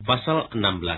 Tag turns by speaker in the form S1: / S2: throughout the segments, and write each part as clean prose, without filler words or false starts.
S1: Pasal 16.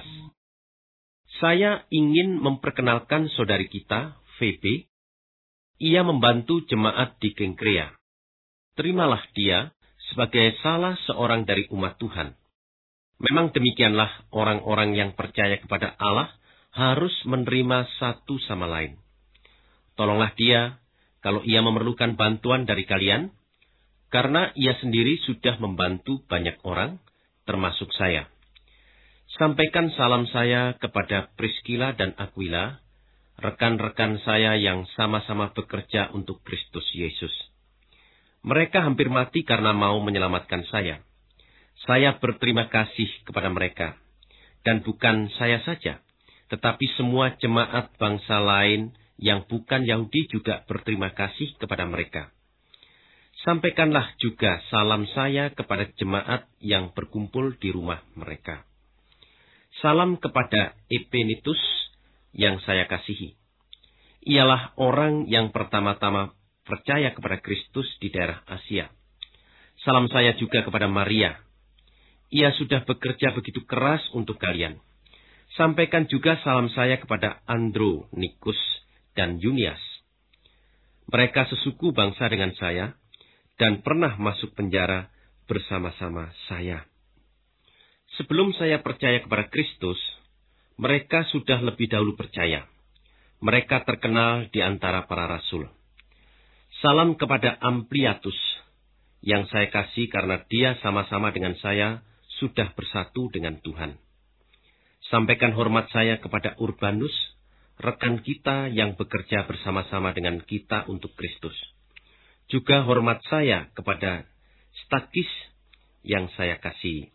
S1: Saya ingin memperkenalkan saudari kita, Febe. Ia membantu jemaat di Kenkrea. Terimalah dia sebagai salah seorang dari umat Tuhan. Memang demikianlah orang-orang yang percaya kepada Allah harus menerima satu sama lain. Tolonglah dia kalau ia memerlukan bantuan dari kalian, karena ia sendiri sudah membantu banyak orang, termasuk saya. Sampaikan salam saya kepada Priscilla dan Aquila, rekan-rekan saya yang sama-sama bekerja untuk Kristus Yesus. Mereka hampir mati karena mau menyelamatkan saya. Saya berterima kasih kepada mereka. Dan bukan saya saja, tetapi semua jemaat bangsa lain yang bukan Yahudi juga berterima kasih kepada mereka. Sampaikanlah juga salam saya kepada jemaat yang berkumpul di rumah mereka. Salam kepada Epenitus yang saya kasihi. Ialah orang yang pertama-tama percaya kepada Kristus di daerah Asia. Salam saya juga kepada Maria. Ia sudah bekerja begitu keras untuk kalian. Sampaikan juga salam saya kepada Andronikus dan Junias. Mereka sesuku bangsa dengan saya dan pernah masuk penjara bersama-sama saya. Sebelum saya percaya kepada Kristus, mereka sudah lebih dahulu percaya. Mereka terkenal di antara para rasul. Salam kepada Ampliatus, yang saya kasih karena dia sama-sama dengan saya sudah bersatu dengan Tuhan. Sampaikan hormat saya kepada Urbanus, rekan kita yang bekerja bersama-sama dengan kita untuk Kristus. Juga hormat saya kepada Stakis, yang saya kasihi.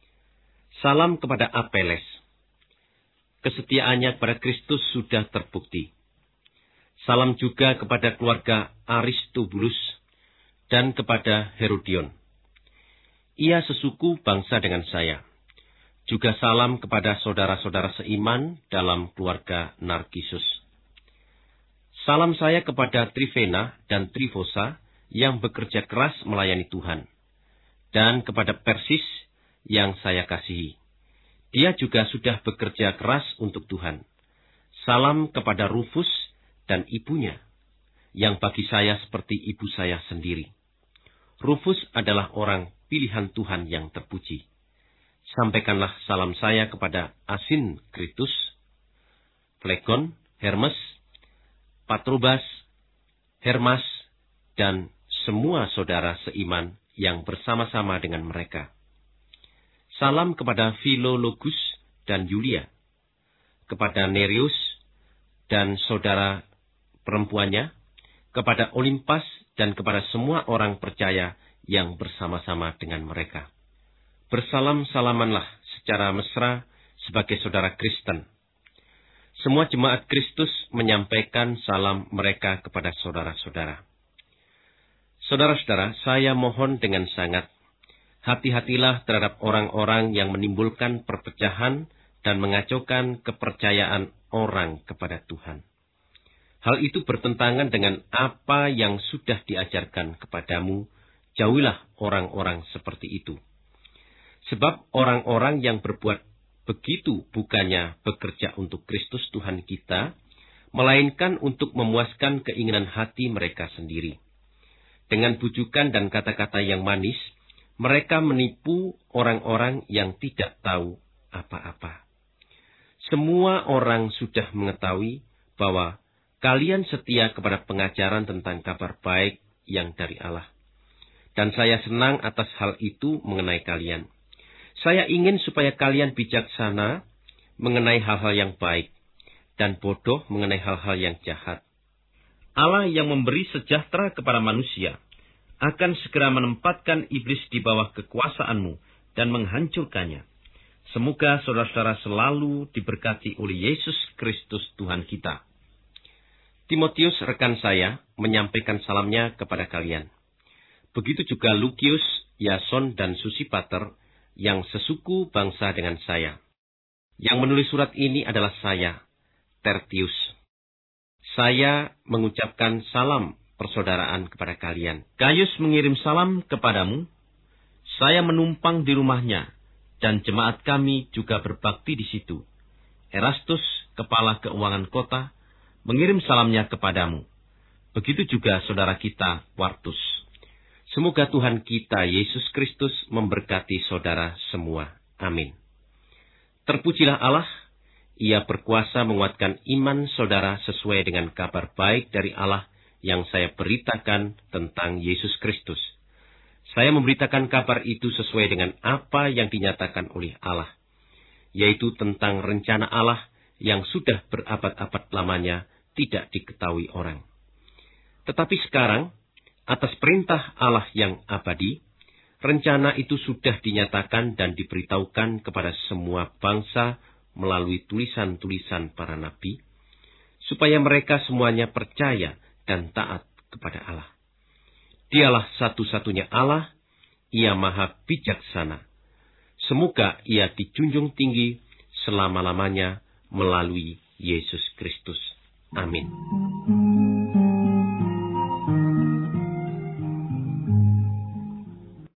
S1: Salam kepada Apeles. Kesetiaannya kepada Kristus sudah terbukti. Salam juga kepada keluarga Aristobulus dan kepada Herodion. Ia sesuku bangsa dengan saya. Juga salam kepada saudara-saudara seiman dalam keluarga Narkisus. Salam saya kepada Trifena dan Trifosa yang bekerja keras melayani Tuhan. Dan kepada Persis yang saya kasihi. Dia juga sudah bekerja keras untuk Tuhan. Salam kepada Rufus dan ibunya, yang bagi saya seperti ibu saya sendiri. Rufus adalah orang pilihan Tuhan yang terpuji. Sampaikanlah salam saya kepada Asinkritus, Flegon, Hermes, Patrobas, Hermas, dan semua saudara seiman yang bersama-sama dengan mereka. Salam kepada Filologus dan Yulia, kepada Nereus dan saudara perempuannya, kepada Olimpas dan kepada semua orang percaya yang bersama-sama dengan mereka. Bersalam-salamanlah secara mesra sebagai saudara Kristen. Semua jemaat Kristus menyampaikan salam mereka kepada saudara-saudara. Saudara-saudara, saya mohon dengan sangat, hati-hatilah terhadap orang-orang yang menimbulkan perpecahan dan mengacaukan kepercayaan orang kepada Tuhan. Hal itu bertentangan dengan apa yang sudah diajarkan kepadamu. Jauhilah orang-orang seperti itu. Sebab orang-orang yang berbuat begitu bukannya bekerja untuk Kristus Tuhan kita, melainkan untuk memuaskan keinginan hati mereka sendiri. Dengan bujukan dan kata-kata yang manis, mereka menipu orang-orang yang tidak tahu apa-apa. Semua orang sudah mengetahui bahwa kalian setia kepada pengajaran tentang kabar baik yang dari Allah. Dan saya senang atas hal itu mengenai kalian. Saya ingin supaya kalian bijaksana mengenai hal-hal yang baik, dan bodoh mengenai hal-hal yang jahat. Allah yang memberi sejahtera kepada manusia akan segera menempatkan iblis di bawah kekuasaanmu dan menghancurkannya. Semoga saudara-saudara selalu diberkati oleh Yesus Kristus Tuhan kita. Timotius rekan saya menyampaikan salamnya kepada kalian. Begitu juga Lukius, Yason, dan Susipater yang sesuku bangsa dengan saya. Yang menulis surat ini adalah saya, Tertius. Saya mengucapkan salam persaudaraan kepada kalian. Gaius mengirim salam kepadamu. Saya menumpang di rumahnya dan jemaat kami juga berbakti di situ. Erastus, kepala keuangan kota, mengirim salamnya kepadamu. Begitu juga saudara kita, Quartus. Semoga Tuhan kita, Yesus Kristus, memberkati saudara semua. Amin. Terpujilah Allah, Ia berkuasa menguatkan iman saudara sesuai dengan kabar baik dari Allah yang saya beritakan tentang Yesus Kristus. Saya memberitakan kabar itu sesuai dengan apa yang dinyatakan oleh Allah, yaitu tentang rencana Allah yang sudah berabad-abad lamanya tidak diketahui orang. Tetapi sekarang, atas perintah Allah yang abadi, rencana itu sudah dinyatakan dan diberitahukan kepada semua bangsa melalui tulisan-tulisan para nabi, supaya mereka semuanya percaya dan taat kepada Allah. Dialah satu-satunya Allah, Ia maha bijaksana. Semoga Ia dijunjung tinggi selama-lamanya melalui Yesus Kristus. Amin.